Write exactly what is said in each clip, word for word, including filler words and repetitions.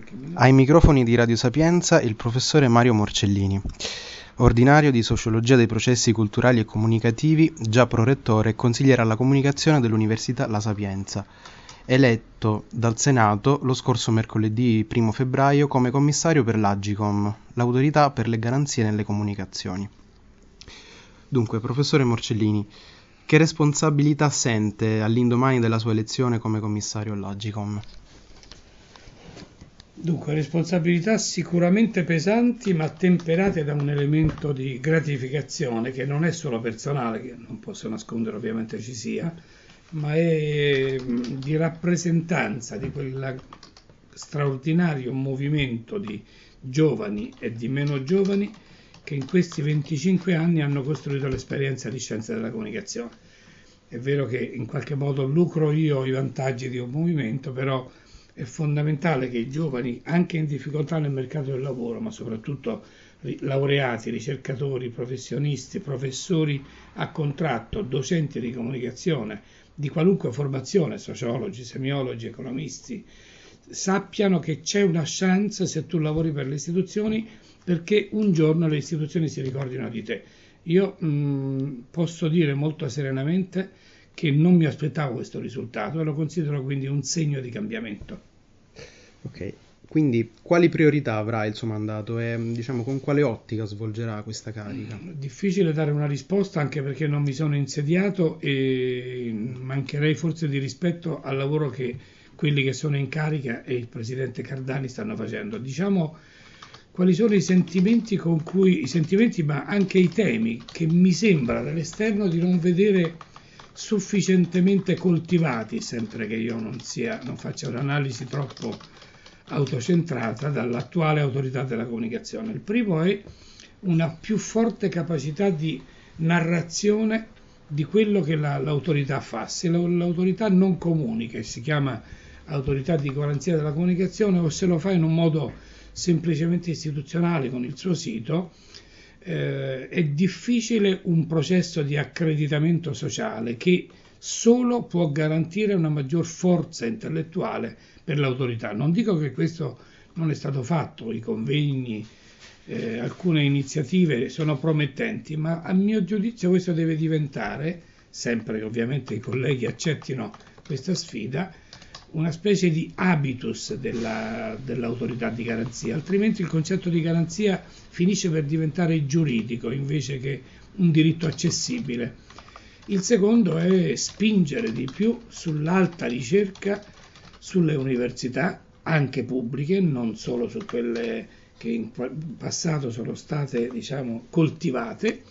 Ai microfoni di Radio Sapienza il professore Mario Morcellini, ordinario di Sociologia dei processi culturali e comunicativi, già prorettore e consigliere alla comunicazione dell'Università La Sapienza, eletto dal Senato lo scorso mercoledì primo febbraio come commissario per l'Agcom, l'Autorità per le garanzie nelle comunicazioni. Dunque, professore Morcellini, che responsabilità sente all'indomani della sua elezione come commissario all'Agcom? Dunque, responsabilità sicuramente pesanti, ma temperate da un elemento di gratificazione che non è solo personale, che non posso nascondere ovviamente ci sia, ma è di rappresentanza di quel straordinario movimento di giovani e di meno giovani che in questi venticinque anni hanno costruito l'esperienza di scienza della comunicazione. È vero che in qualche modo lucro io i vantaggi di un movimento, però è fondamentale che i giovani, anche in difficoltà nel mercato del lavoro, ma soprattutto laureati, ricercatori, professionisti, professori a contratto, docenti di comunicazione, di qualunque formazione, sociologi, semiologi, economisti, sappiano che c'è una chance se tu lavori per le istituzioni, perché un giorno le istituzioni si ricordino di te. Io mh, posso dire molto serenamente che non mi aspettavo questo risultato e lo considero quindi un segno di cambiamento. Ok, quindi quali priorità avrà il suo mandato e diciamo con quale ottica svolgerà questa carica? Difficile dare una risposta anche perché non mi sono insediato e mancherei forse di rispetto al lavoro che quelli che sono in carica e il presidente Cardani stanno facendo. Diciamo quali sono i sentimenti con cui, i sentimenti ma anche i temi che mi sembra dall'esterno di non vedere sufficientemente coltivati, sempre che io non sia, non faccia un'analisi troppo autocentrata dall'attuale autorità della comunicazione. Il primo è una più forte capacità di narrazione di quello che la, l'autorità fa. Se l'autorità non comunica e si chiama autorità di garanzia della comunicazione, o se lo fa in un modo semplicemente istituzionale con il suo sito, eh, è difficile un processo di accreditamento sociale che solo può garantire una maggior forza intellettuale per l'autorità. Non dico che questo non è stato fatto, i convegni, eh, alcune iniziative sono promettenti, ma a mio giudizio questo deve diventare, sempre che ovviamente i colleghi accettino questa sfida, una specie di habitus della, dell'autorità di garanzia, altrimenti il concetto di garanzia finisce per diventare giuridico invece che un diritto accessibile. Il secondo è spingere di più sull'alta ricerca, sulle università, anche pubbliche, non solo su quelle che in passato sono state, diciamo, coltivate,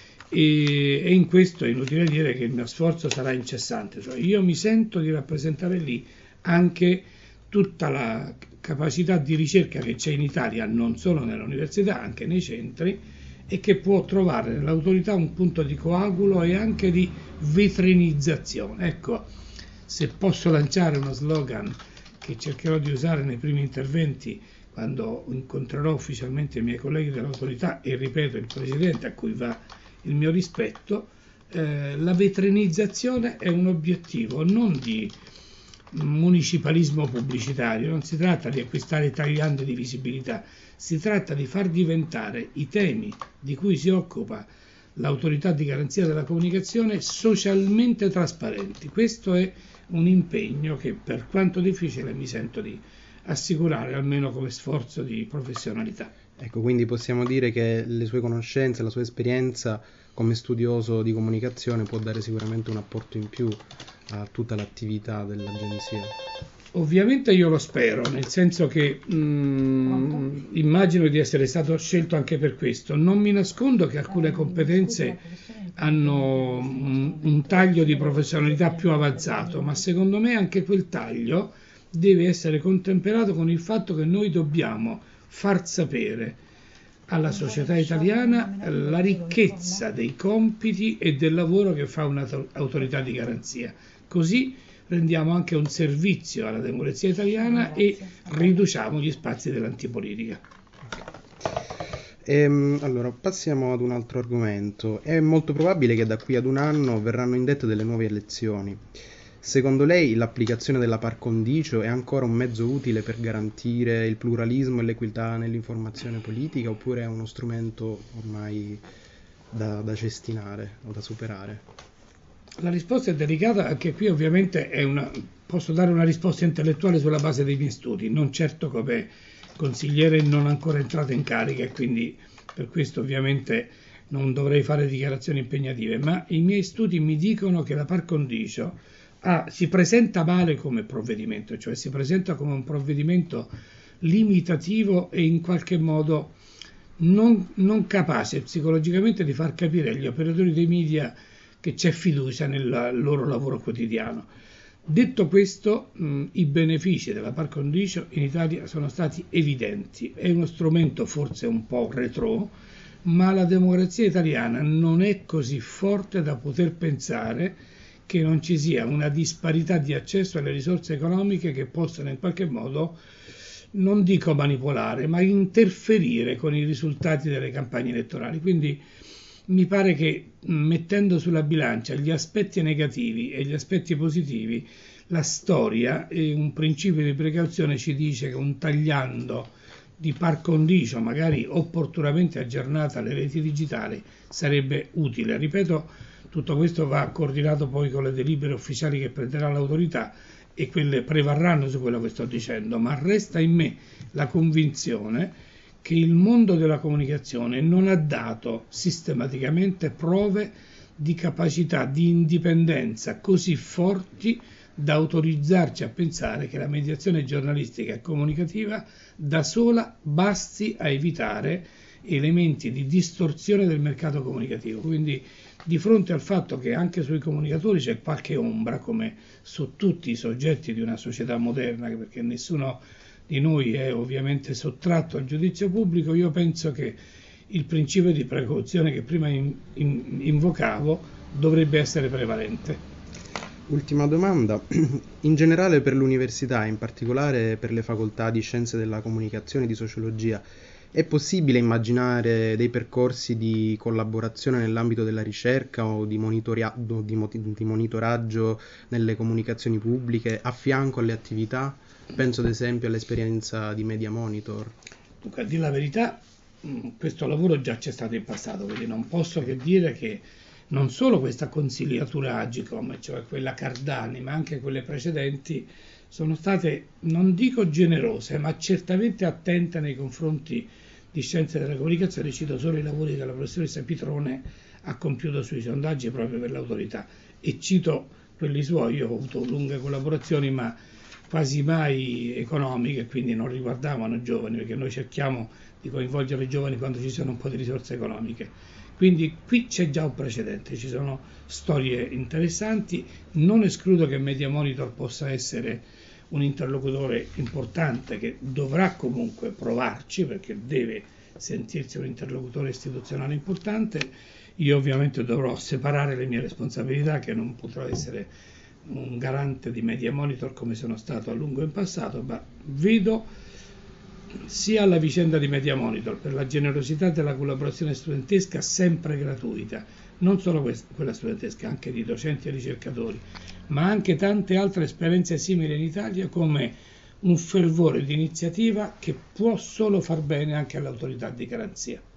e, e in questo è inutile dire che il mio sforzo sarà incessante. Cioè, io mi sento di rappresentare lì anche tutta la capacità di ricerca che c'è in Italia, non solo nelle università, anche nei centri, e che può trovare nell'autorità un punto di coagulo e anche di vetrinizzazione. Ecco, se posso lanciare uno slogan che cercherò di usare nei primi interventi quando incontrerò ufficialmente i miei colleghi dell'autorità e ripeto il presidente a cui va il mio rispetto, eh, la vetrinizzazione è un obiettivo non di municipalismo pubblicitario, non si tratta di acquistare tagliandi di visibilità, si tratta di far diventare i temi di cui si occupa l'autorità di garanzia della comunicazione socialmente trasparenti. Questo è un impegno che, per quanto difficile, mi sento di assicurare, almeno come sforzo di professionalità. Ecco, quindi possiamo dire che le sue conoscenze, la sua esperienza come studioso di comunicazione può dare sicuramente un apporto in più a tutta l'attività dell'agenzia. Ovviamente io lo spero, nel senso che mh, immagino di essere stato scelto anche per questo. Non mi nascondo che alcune competenze hanno un, un taglio di professionalità più avanzato, ma secondo me anche quel taglio deve essere contemperato con il fatto che noi dobbiamo far sapere alla società italiana la ricchezza dei compiti e del lavoro che fa un'autorità di garanzia. Così rendiamo anche un servizio alla democrazia italiana e riduciamo gli spazi dell'antipolitica. Ehm, allora, passiamo ad un altro argomento. È molto probabile che da qui ad un anno verranno indette delle nuove elezioni. Secondo lei l'applicazione della par condicio è ancora un mezzo utile per garantire il pluralismo e l'equità nell'informazione politica, oppure è uno strumento ormai da, da cestinare o da superare? La risposta è delicata, anche qui ovviamente è una, posso dare una risposta intellettuale sulla base dei miei studi, non certo come consigliere non ancora entrato in carica, e quindi per questo ovviamente non dovrei fare dichiarazioni impegnative, ma i miei studi mi dicono che la par condicio ah, si presenta male come provvedimento, cioè si presenta come un provvedimento limitativo e in qualche modo non, non capace psicologicamente di far capire agli operatori dei media che c'è fiducia nel loro lavoro quotidiano. Detto questo, mh, i benefici della par condicio in Italia sono stati evidenti. È uno strumento forse un po' retrò, ma la democrazia italiana non è così forte da poter pensare che non ci sia una disparità di accesso alle risorse economiche che possano in qualche modo, non dico manipolare, ma interferire con i risultati delle campagne elettorali. Quindi mi pare che mettendo sulla bilancia gli aspetti negativi e gli aspetti positivi, la storia e un principio di precauzione ci dice che un tagliando di par condicio, magari opportunamente aggiornata alle reti digitali, sarebbe utile. Ripeto, tutto questo va coordinato poi con le delibere ufficiali che prenderà l'autorità e quelle prevarranno su quello che sto dicendo, ma resta in me la convinzione che il mondo della comunicazione non ha dato sistematicamente prove di capacità di indipendenza così forti da autorizzarci a pensare che la mediazione giornalistica e comunicativa da sola basti a evitare elementi di distorsione del mercato comunicativo. Quindi di fronte al fatto che anche sui comunicatori c'è qualche ombra, come su tutti i soggetti di una società moderna, perché nessuno di noi è ovviamente sottratto al giudizio pubblico, io penso che il principio di precauzione che prima in, in, invocavo dovrebbe essere prevalente. Ultima domanda. In generale per l'università, in particolare per le facoltà di scienze della comunicazione e di sociologia, è possibile immaginare dei percorsi di collaborazione nell'ambito della ricerca o di, monitoria- di, mo- di monitoraggio nelle comunicazioni pubbliche a fianco alle attività? Penso ad esempio all'esperienza di Media Monitor. Dunque, a dire la verità, questo lavoro già c'è stato in passato, quindi non posso che dire che non solo questa consigliatura Agicom, cioè quella Cardani, ma anche quelle precedenti, sono state, non dico generose, ma certamente attente nei confronti di scienze della comunicazione. Cito solo i lavori che la professoressa Pitrone ha compiuto sui sondaggi proprio per l'autorità, e cito quelli suoi. Io ho avuto lunghe collaborazioni, ma quasi mai economiche, quindi non riguardavano i giovani, perché noi cerchiamo di coinvolgere i giovani quando ci sono un po' di risorse economiche. Quindi qui c'è già un precedente, ci sono storie interessanti. Non escludo che Media Monitor possa essere un interlocutore importante che dovrà comunque provarci, perché deve sentirsi un interlocutore istituzionale importante. Io ovviamente dovrò separare le mie responsabilità, che non potrò essere un garante di Media Monitor come sono stato a lungo in passato, ma vedo sia la vicenda di Media Monitor per la generosità della collaborazione studentesca sempre gratuita, non solo questa, quella studentesca, anche di docenti e ricercatori, ma anche tante altre esperienze simili in Italia, come un fervore di iniziativa che può solo far bene anche all'autorità di garanzia.